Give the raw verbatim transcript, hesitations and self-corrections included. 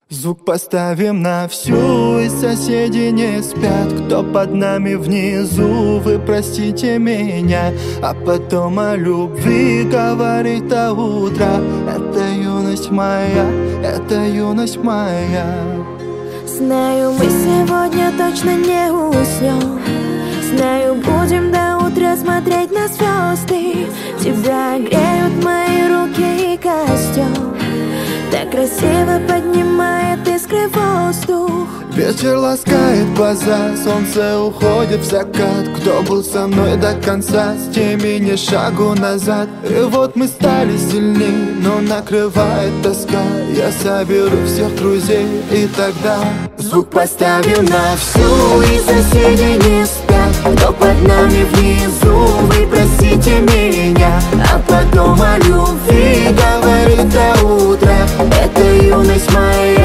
Звук поставим на всю, и соседи не спят. Кто под нами внизу, вы простите меня. А потом о любви говорит до утра. Это юность моя, это юность моя. Знаю, мы сегодня точно не уснем. Знаю, будем до утра смотреть на звезды. Тебя греют мои руки и костюм, так красиво поднимает искры в воздух. Вечер ласкает глаза, солнце уходит в закат. Кто был со мной до конца, с теми не шагу назад. И вот мы стали сильней, но накрывает тоска. Я соберу всех друзей, и тогда звук поставим на всю, и соседи не спят. Кто под нами внизу, вы простите меня. А потом о любви говорит до утра. Это юность моя.